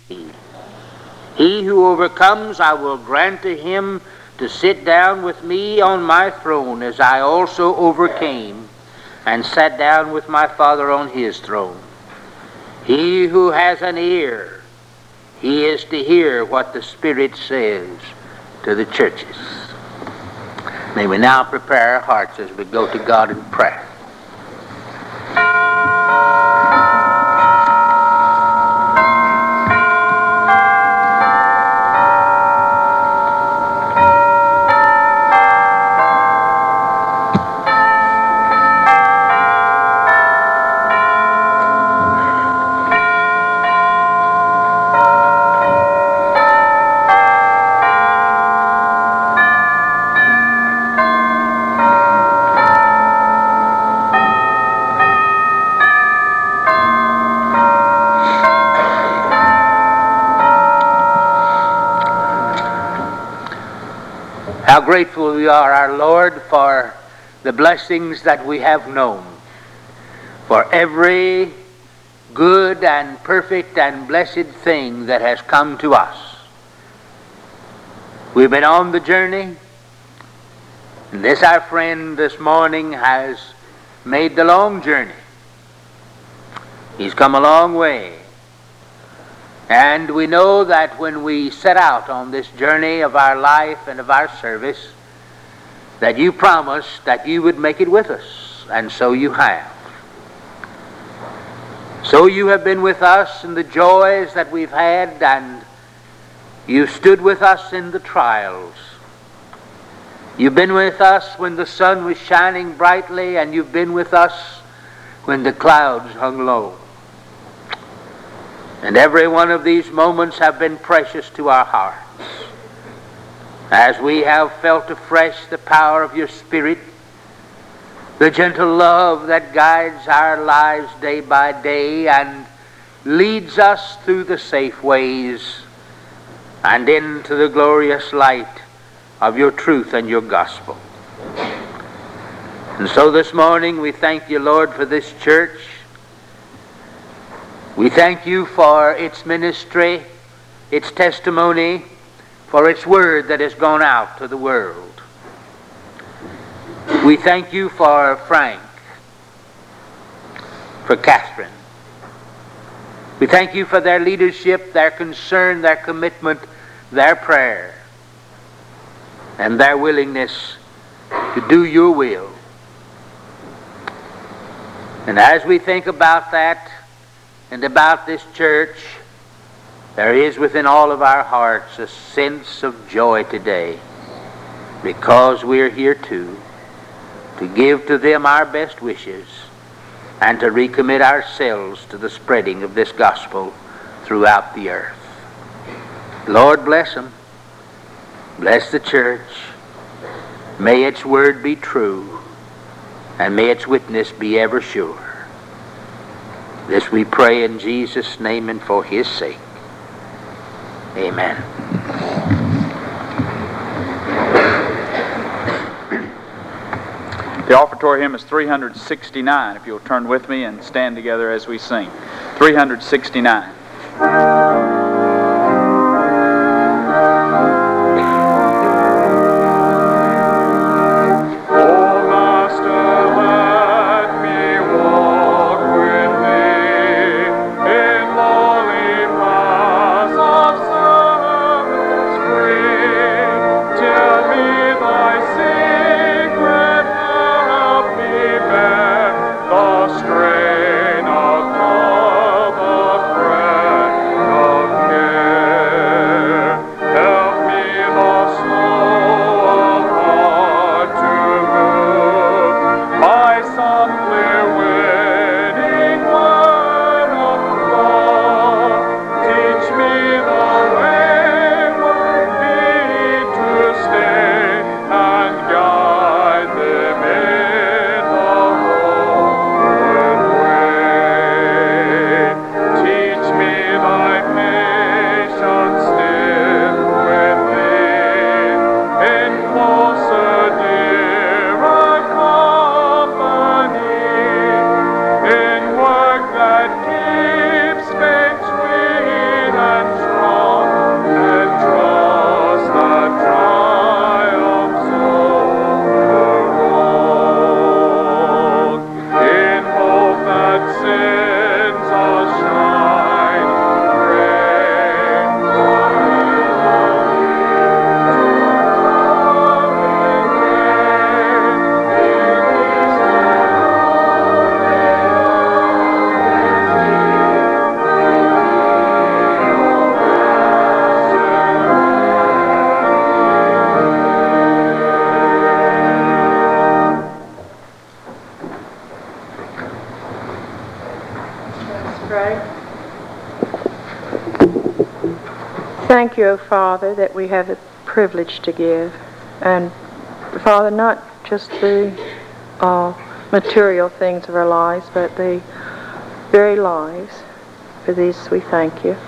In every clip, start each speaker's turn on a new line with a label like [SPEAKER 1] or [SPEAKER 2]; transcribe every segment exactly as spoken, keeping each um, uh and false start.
[SPEAKER 1] He who overcomes, I will grant to him to sit down with me on my throne, as I also overcame and sat down with my Father on his throne. He who has an ear, he is to hear what the Spirit says to the churches. May we now prepare our hearts as we go to God in prayer. How grateful we are, our Lord, for the blessings that we have known, for every good and perfect and blessed thing that has come to us. We've been on the journey, and this our friend this morning has made the long journey. He's come a long way. And we know that when we set out on this journey of our life and of our service, that you promised that you would make it with us, and so you have. So you have been with us in the joys that we've had, and you stood with us in the trials. You've been with us when the sun was shining brightly, and you've been with us when the clouds hung low. And every one of these moments have been precious to our hearts, as we have felt afresh the power of your Spirit, the gentle love that guides our lives day by day and leads us through the safe ways and into the glorious light of your truth and your gospel. And so this morning we thank you, Lord, for this church. We thank you for its ministry, its testimony, for its word that has gone out to the world. We thank you for Frank, for Catherine. We thank you for their leadership, their concern, their commitment, their prayer, and their willingness to do your will. And as we think about that, and about this church, there is within all of our hearts a sense of joy today, because we're here too, to give to them our best wishes and to recommit ourselves to the spreading of this gospel throughout the earth. Lord, bless them. Bless the church. May its word be true, and may its witness be ever sure. This we pray in Jesus' name and for his sake. Amen.
[SPEAKER 2] The offertory hymn is three sixty-nine. If you'll turn with me and stand together as we sing. three sixty-nine.
[SPEAKER 3] Strain of love, of prayer. Pray. Thank you, O Father, that we have the privilege to give. And Father, not just the uh, material things of our lives, but the very lives. For this we thank you.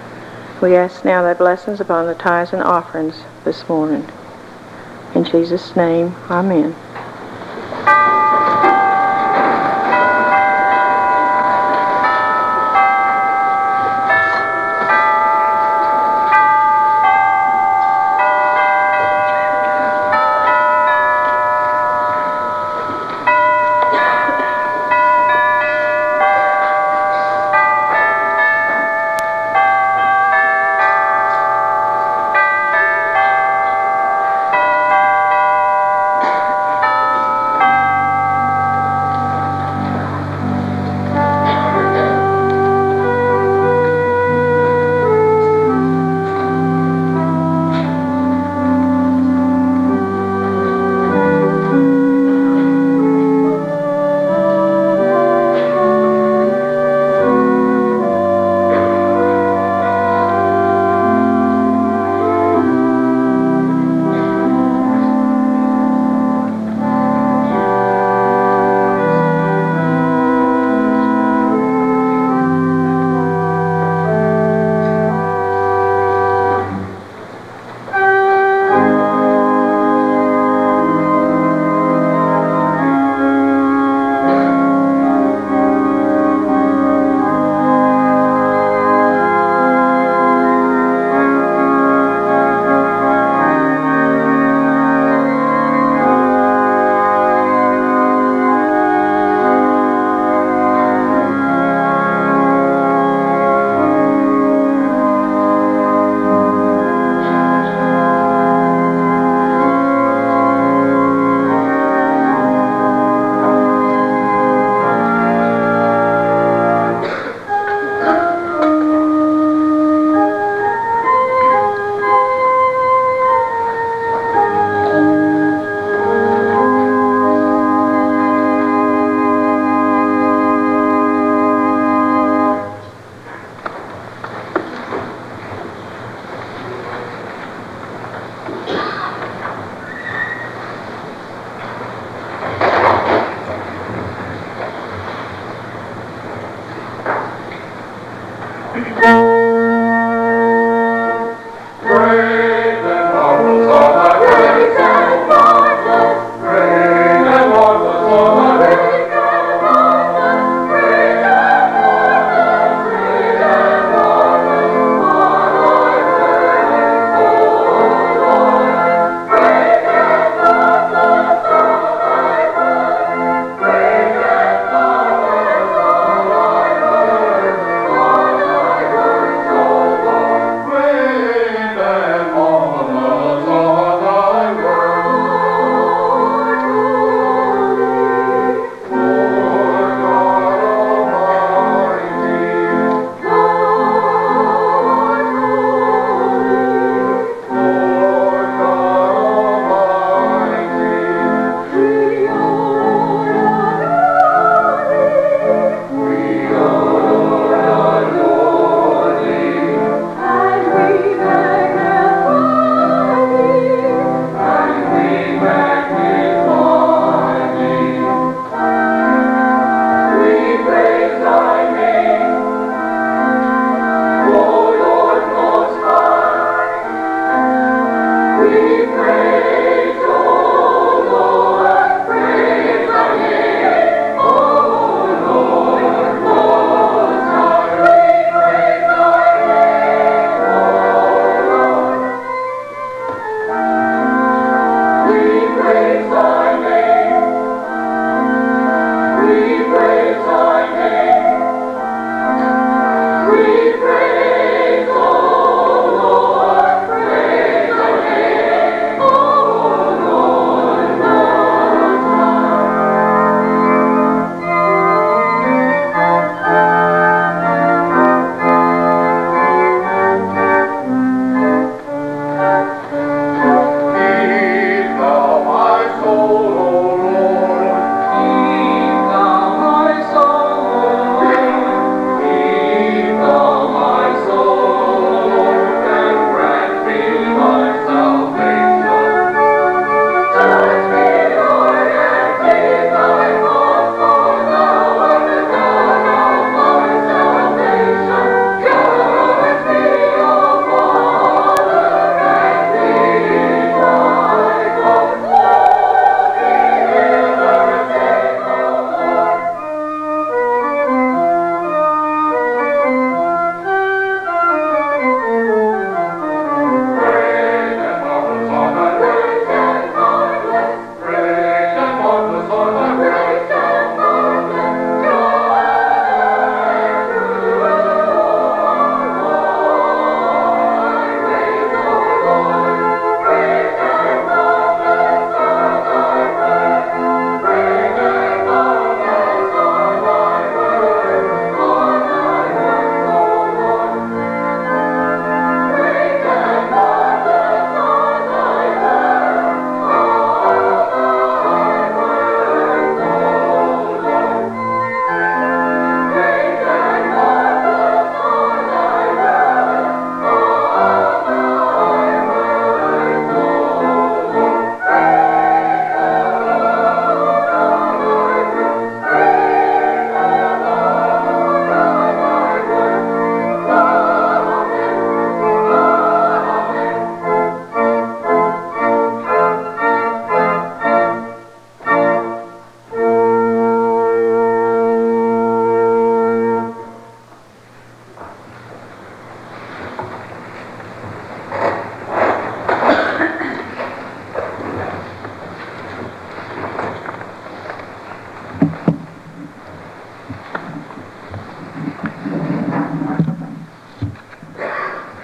[SPEAKER 3] We ask now thy blessings upon the tithes and offerings this morning. In Jesus' name, amen.
[SPEAKER 4] Thank you.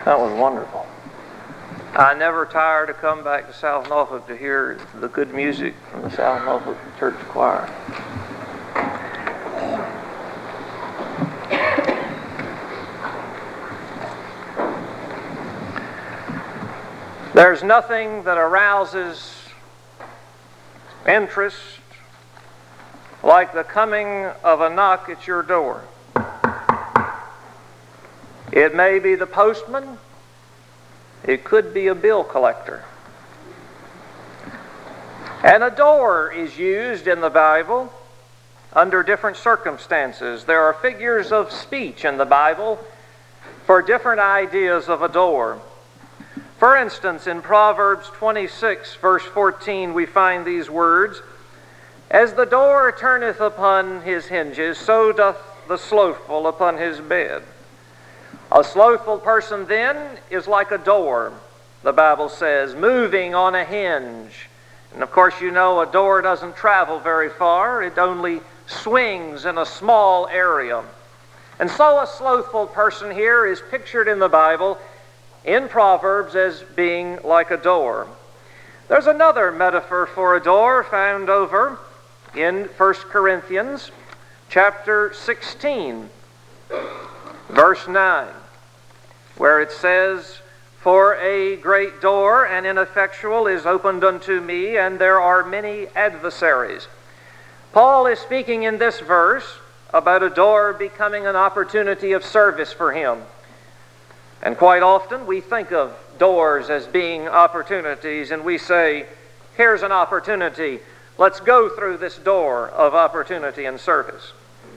[SPEAKER 4] That was wonderful. I never tire to come back to South Norfolk to hear the good music from the South Norfolk Church Choir. There's nothing that arouses interest like the coming of a knock at your door. It may be the postman. It could be a bill collector. And a door is used in the Bible under different circumstances. There are figures of speech in the Bible for different ideas of a door. For instance, in Proverbs twenty-six, verse fourteen, we find these words, "As the door turneth upon his hinges, so doth the slothful upon his bed." A slothful person then is like a door, the Bible says, moving on a hinge. And of course, you know, a door doesn't travel very far. It only swings in a small area. And so a slothful person here is pictured in the Bible, in Proverbs, as being like a door. There's another metaphor for a door found over in First Corinthians chapter sixteen, verse nine, where it says, "For a great door and ineffectual is opened unto me, and there are many adversaries." Paul is speaking in this verse about a door becoming an opportunity of service for him. And quite often we think of doors as being opportunities, and we say, here's an opportunity. Let's go through this door of opportunity and service.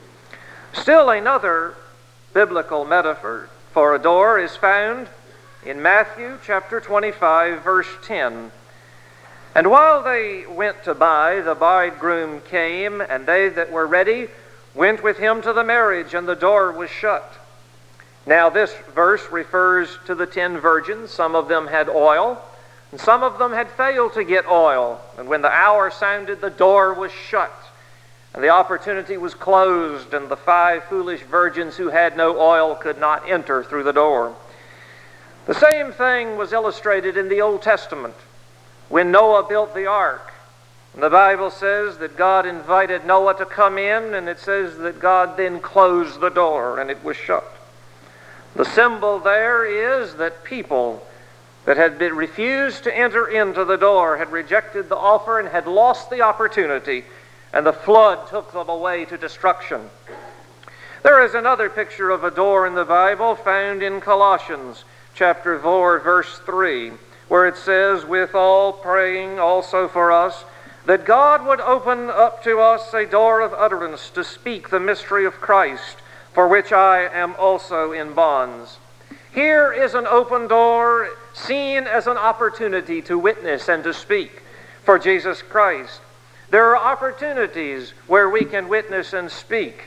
[SPEAKER 4] Still another biblical metaphor for a door is found in Matthew chapter twenty-five, verse ten. "And while they went to buy, the bridegroom came, and they that were ready went with him to the marriage, and the door was shut." Now this verse refers to the ten virgins. Some of them had oil, and some of them had failed to get oil. And when the hour sounded, the door was shut, and the opportunity was closed, and the five foolish virgins who had no oil could not enter through the door. The same thing was illustrated in the Old Testament when Noah built the ark. And the Bible says that God invited Noah to come in, and it says that God then closed the door, and it was shut. The symbol there is that people that had been refused to enter into the door had rejected the offer and had lost the opportunity, and the flood took them away to destruction. There is another picture of a door in the Bible found in Colossians chapter four, verse three, where it says, "Withal praying also for us, that God would open up to us a door of utterance to speak the mystery of Christ, for which I am also in bonds." Here is an open door seen as an opportunity to witness and to speak for Jesus Christ. There are opportunities where we can witness and speak.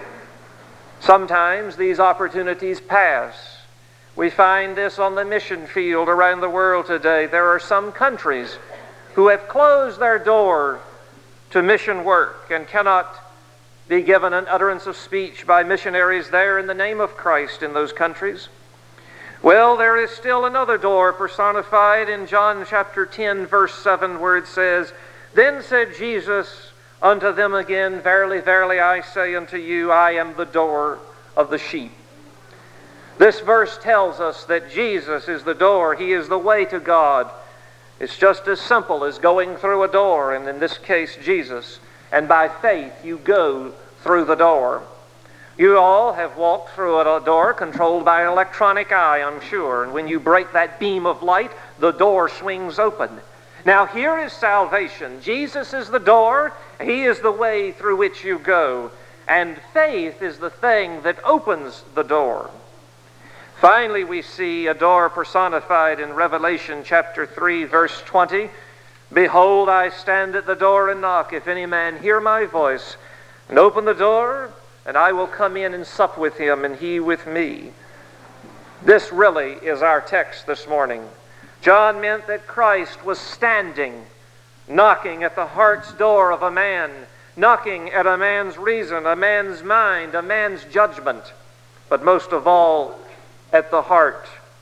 [SPEAKER 4] Sometimes these opportunities pass. We find this on the mission field around the world today. There are some countries who have closed their door to mission work and cannot be given an utterance of speech by missionaries there in the name of Christ in those countries. Well, there is still another door personified in John chapter ten, verse seven, where it says, "Then said Jesus unto them again, Verily, verily, I say unto you, I am the door of the sheep." This verse tells us that Jesus is the door. He is the way to God. It's just as simple as going through a door, and in this case, Jesus. And by faith, you go through the door. You all have walked through a door controlled by an electronic eye, I'm sure. And when you break that beam of light, the door swings open. Now here is salvation. Jesus is the door. He is the way through which you go. And faith is the thing that opens the door. Finally, we see a door personified in Revelation chapter three, verse twenty. "Behold, I stand at the door and knock. If any man hear my voice and open the door, and I will come in and sup with him, and he with me." This really is our text this morning. John meant that Christ was standing, knocking at the heart's door of a man, knocking at a man's reason, a man's mind, a man's judgment, but most of all, at the heart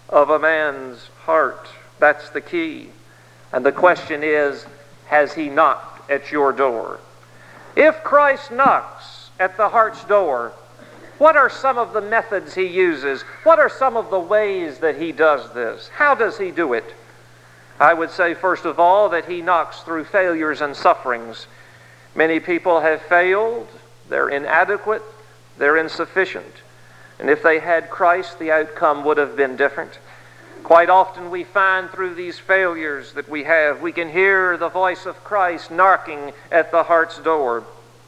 [SPEAKER 4] of a man's heart. That's the key. And the question is, has he knocked at your door? If Christ knocks at the heart's door, what are some of the methods he uses? What are some of the ways that he does this? How does he do it? I would say, first of all, that he knocks through failures and sufferings. Many people have failed. They're inadequate. They're insufficient. And if they had Christ, the outcome would have been different. Quite often we find through these failures that we have, we can hear the voice of Christ knocking at the heart's door.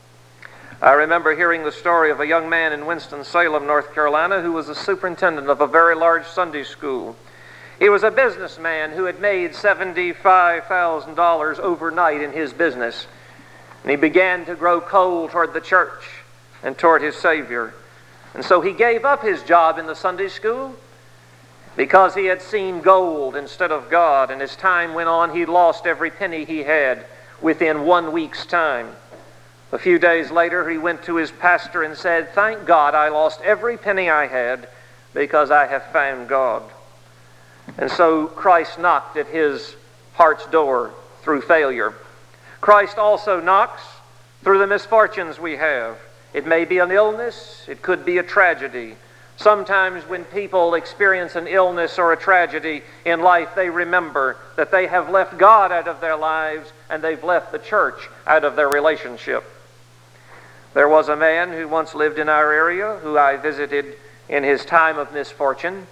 [SPEAKER 4] I remember hearing the story of a young man in Winston-Salem, North Carolina, who was the superintendent of a very large Sunday school. He was a businessman who had made seventy-five thousand dollars overnight in his business. And he began to grow cold toward the church and toward his Savior. And so he gave up his job in the Sunday school because he had seen gold instead of God. And as time went on, he lost every penny he had within one week's time. A few days later, he went to his pastor and said, "Thank God I lost every penny I had because I have found God." And so Christ knocked at his heart's door through failure. Christ also knocks through the misfortunes we have. It may be an illness, it could be a tragedy. Sometimes when people experience an illness or a tragedy in life, they remember that they have left God out of their lives and they've left the church out of their relationship. There was a man who once lived in our area who I visited in his time of misfortune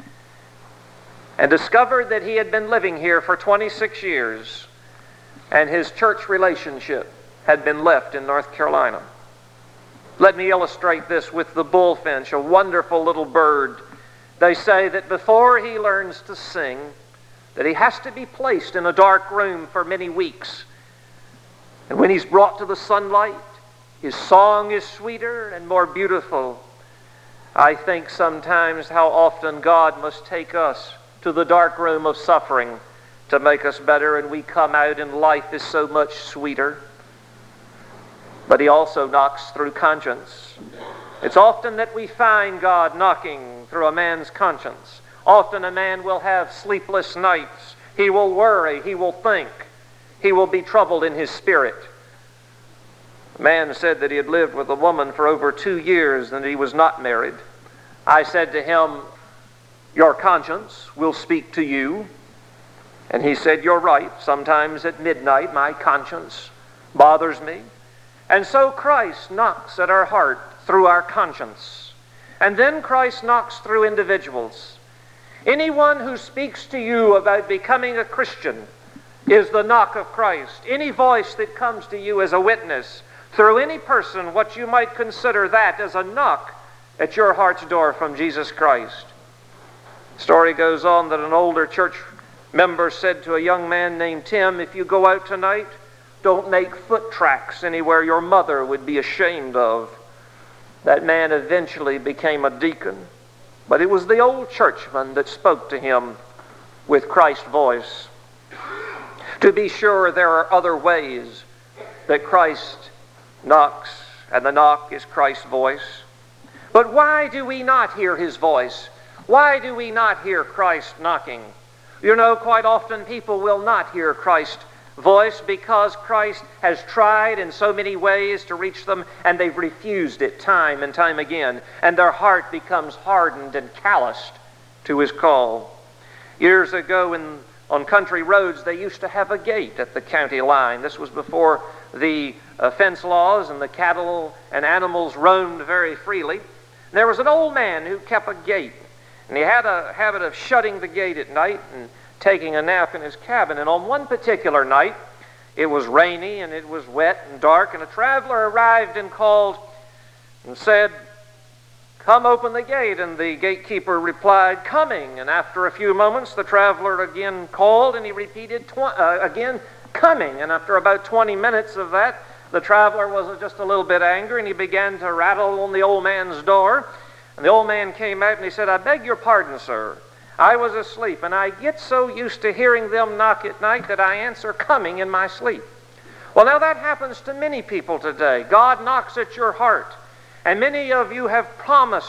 [SPEAKER 4] and discovered that he had been living here for twenty-six years and his church relationship had been left in North Carolina. Let me illustrate this with the bullfinch, a wonderful little bird. They say that before he learns to sing, that he has to be placed in a dark room for many weeks. And when he's brought to the sunlight, his song is sweeter and more beautiful. I think sometimes how often God must take us to the dark room of suffering to make us better, and we come out and life is so much sweeter. But he also knocks through conscience. It's often that we find God knocking through a man's conscience. Often a man will have sleepless nights. He will worry. He will think. He will be troubled in his spirit. A man said that he had lived with a woman for over two years and he was not married. I said to him, "Your conscience will speak to you." And he said, "You're right. Sometimes at midnight my conscience bothers me." And so Christ knocks at our heart through our conscience. And then Christ knocks through individuals. Anyone who speaks to you about becoming a Christian is the knock of Christ. Any voice that comes to you as a witness through any person, what you might consider that as a knock at your heart's door from Jesus Christ. The story goes on that an older church member said to a young man named Tim, "If you go out tonight, don't make foot tracks anywhere your mother would be ashamed of." That man eventually became a deacon. But it was the old churchman that spoke to him with Christ's voice. To be sure, there are other ways that Christ knocks, and the knock is Christ's voice. But why do we not hear his voice? Why do we not hear Christ knocking? You know, quite often people will not hear Christ's voice because Christ has tried in so many ways to reach them, and they've refused it time and time again, and their heart becomes hardened and calloused to his call. Years ago in, on country roads, they used to have a gate at the county line. This was before the uh, fence laws, and the cattle and animals roamed very freely. And there was an old man who kept a gate, and he had a habit of shutting the gate at night and taking a nap in his cabin. And on one particular night, it was rainy and it was wet and dark, and a traveler arrived and called and said, "Come open the gate." And the gatekeeper replied, "Coming." And after a few moments, the traveler again called, and he repeated tw- uh, again, "Coming." And after about twenty minutes of that, the traveler was just a little bit angry, and he began to rattle on the old man's door. And the old man came out and he said, "I beg your pardon, sir. I was asleep, and I get so used to hearing them knock at night that I answer 'coming' in my sleep." Well, now that happens to many people today. God knocks at your heart, and many of you have promised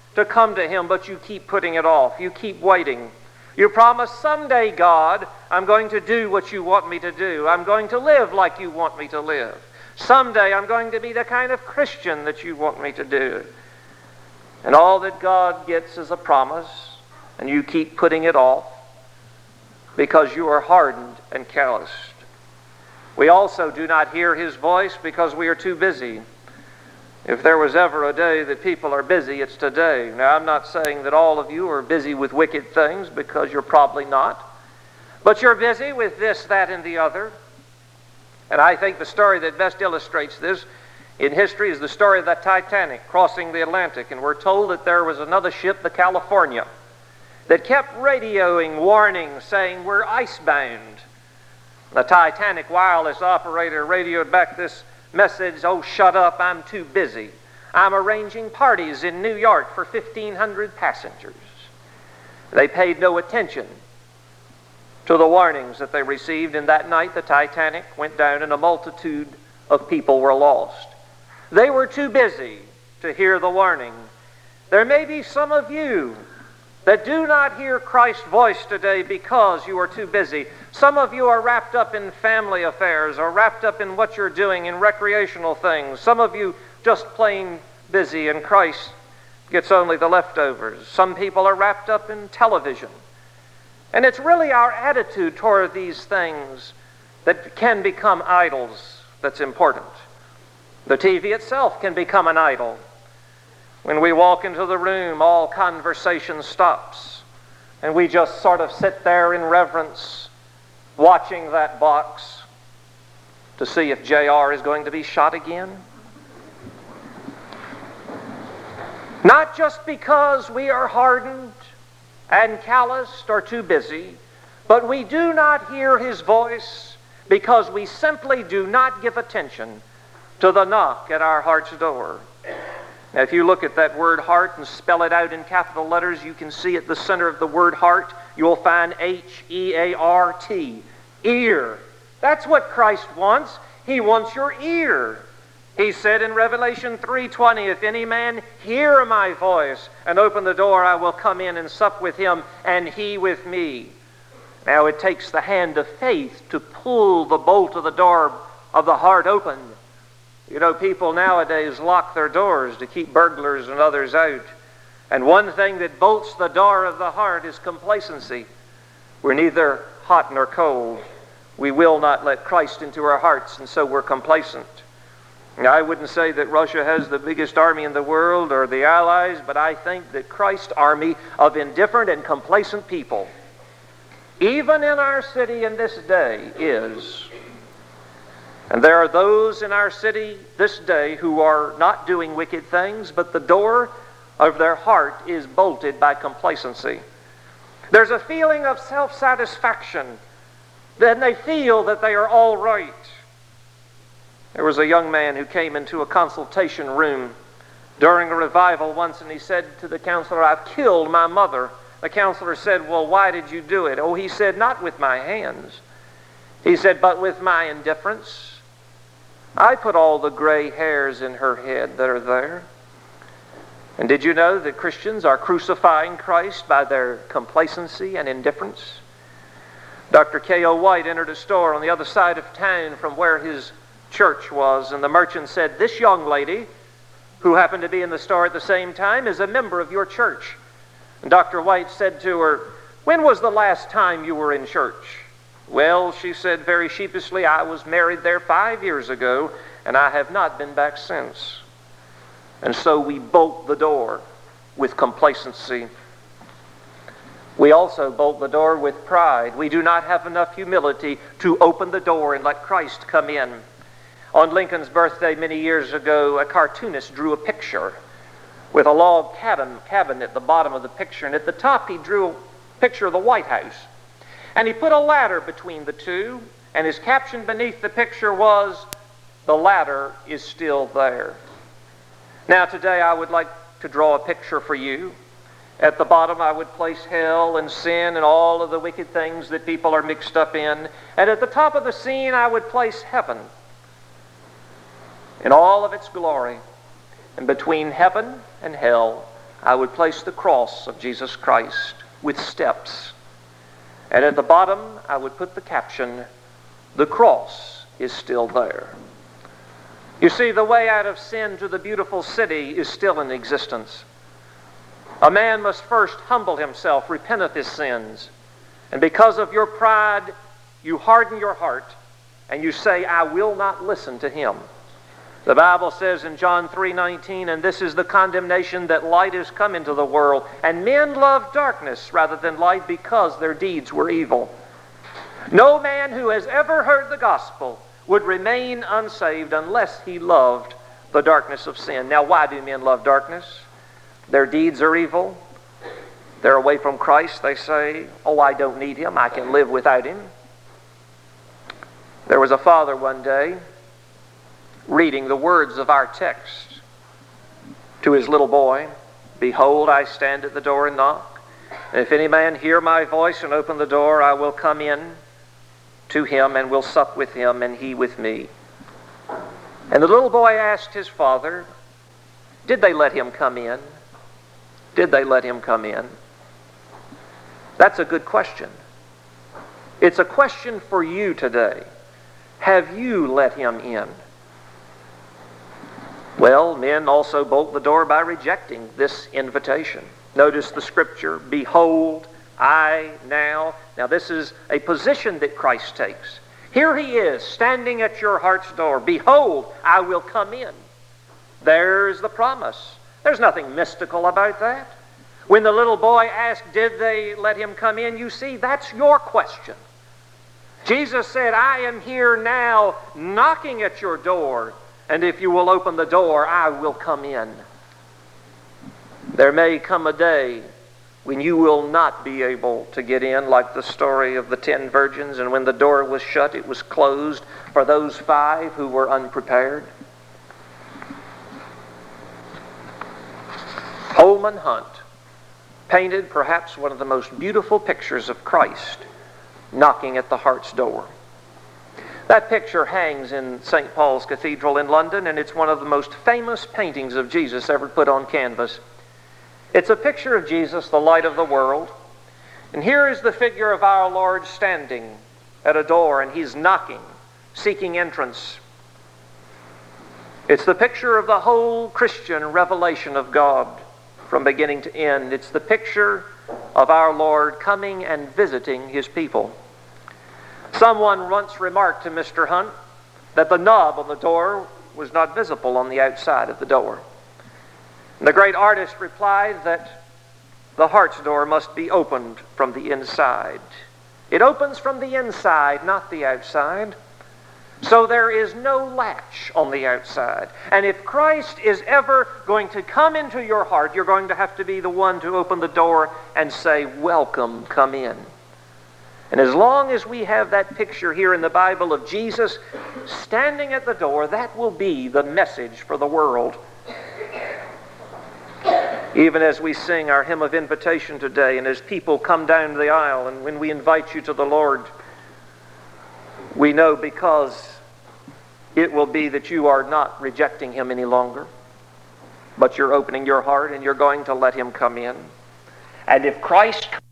[SPEAKER 4] to come to Him, but you keep putting it off. You keep waiting. You promise, someday, God, I'm going to do what you want me to do. I'm going to live like you want me to live. Someday I'm going to be the kind of Christian that you want me to do. And all that God gets is a promise, and you keep putting it off because you are hardened and calloused. We also do not hear His voice because we are too busy. If there was ever a day that people are busy, it's today. Now, I'm not saying that all of you are busy with wicked things, because you're probably not. But you're busy with this, that, and the other. And I think the story that best illustrates this in history is the story of the Titanic crossing the Atlantic. And we're told that there was another ship, the California, that kept radioing warnings saying, we're icebound. The Titanic wireless operator radioed back this message, oh, shut up, I'm too busy. I'm arranging parties in New York for fifteen hundred passengers. They paid no attention to the warnings that they received, and that night the Titanic went down and a multitude of people were lost. They were too busy to hear the warning. There may be some of you that do not hear Christ's voice today because you are too busy. Some of you are wrapped up in family affairs or wrapped up in what you're doing in recreational things. Some of you just plain busy, and Christ gets only the leftovers. Some people are wrapped up in television. And it's really our attitude toward these things that can become idols that's important. The T V itself can become an idol. When we walk into the room, all conversation stops, and we just sort of sit there in reverence, watching that box to see if J R is going to be shot again. Not just because we are hardened and calloused or too busy, but we do not hear His voice because we simply do not give attention to the knock at our heart's door. Now, if you look at that word heart and spell it out in capital letters, you can see at the center of the word heart, you'll find H E A R T, ear. That's what Christ wants. He wants your ear. He said in Revelation three twenty, if any man hear my voice and open the door, I will come in and sup with him and he with me. Now, it takes the hand of faith to pull the bolt of the door of the heart open. You know, people nowadays lock their doors to keep burglars and others out. And one thing that bolts the door of the heart is complacency. We're neither hot nor cold. We will not let Christ into our hearts, and so we're complacent. Now, I wouldn't say that Russia has the biggest army in the world or the Allies, but I think that Christ's army of indifferent and complacent people, even in our city in this day, is. And there are those in our city this day who are not doing wicked things, but the door of their heart is bolted by complacency. There's a feeling of self-satisfaction. Then they feel that they are all right. There was a young man who came into a consultation room during a revival once, and he said to the counselor, I've killed my mother. The counselor said, well, why did you do it? Oh, he said, not with my hands. He said, but with my indifference. I put all the gray hairs in her head that are there. And did you know that Christians are crucifying Christ by their complacency and indifference? Doctor K O White entered a store on the other side of town from where his church was, and the merchant said, this young lady, who happened to be in the store at the same time, is a member of your church. And Doctor White said to her, when was the last time you were in church? Well, she said very sheepishly, I was married there five years ago, and I have not been back since. And so we bolt the door with complacency. We also bolt the door with pride. We do not have enough humility to open the door and let Christ come in. On Lincoln's birthday many years ago, a cartoonist drew a picture with a log cabin, cabin at the bottom of the picture, and at the top he drew a picture of the White House. And he put a ladder between the two, and his caption beneath the picture was, the ladder is still there. Now today I would like to draw a picture for you. At the bottom I would place hell and sin and all of the wicked things that people are mixed up in. And at the top of the scene I would place heaven in all of its glory. And between heaven and hell I would place the cross of Jesus Christ with steps. And at the bottom, I would put the caption, "The cross is still there." You see, the way out of sin to the beautiful city is still in existence. A man must first humble himself, repent of his sins, and because of your pride, you harden your heart, and you say, "I will not listen to him." The Bible says in John three nineteen, "And this is the condemnation, that light is come into the world, and men love darkness rather than light, because their deeds were evil." No man who has ever heard the gospel would remain unsaved unless he loved the darkness of sin. Now, why do men love darkness? Their deeds are evil. They're away from Christ. They say, "Oh, I don't need him. I can live without him." There was a father one day reading the words of our text to his little boy. "Behold, I stand at the door and knock. And if any man hear my voice and open the door, I will come in to him and will sup with him and he with me." And the little boy asked his father, did they let him come in? Did they let him come in? That's a good question. It's a question for you today. Have you let him in? Well, men also bolt the door by rejecting this invitation. Notice the scripture, "Behold, I now..." Now this is a position that Christ takes. Here he is, standing at your heart's door. "Behold, I will come in." There's the promise. There's nothing mystical about that. When the little boy asked, did they let him come in? You see, that's your question. Jesus said, "I am here now, knocking at your door. And if you will open the door, I will come in." There may come a day when you will not be able to get in, like the story of the ten virgins, and when the door was shut, it was closed for those five who were unprepared. Holman Hunt painted perhaps one of the most beautiful pictures of Christ knocking at the heart's door. That picture hangs in Saint Paul's Cathedral in London, and it's one of the most famous paintings of Jesus ever put on canvas. It's a picture of Jesus, the light of the world. And here is the figure of our Lord standing at a door, and he's knocking, seeking entrance. It's the picture of the whole Christian revelation of God from beginning to end. It's the picture of our Lord coming and visiting his people. Someone once remarked to Mister Hunt that the knob on the door was not visible on the outside of the door. And the great artist replied that the heart's door must be opened from the inside. It opens from the inside, not the outside. So there is no latch on the outside. And if Christ is ever going to come into your heart, you're going to have to be the one to open the door and say, "Welcome, come in." And as long as we have that picture here in the Bible of Jesus standing at the door, that will be the message for the world. Even as we sing our hymn of invitation today, and as people come down the aisle, and when we invite you to the Lord, we know because it will be that you are not rejecting him any longer, but you're opening your heart and you're going to let him come in. And if Christ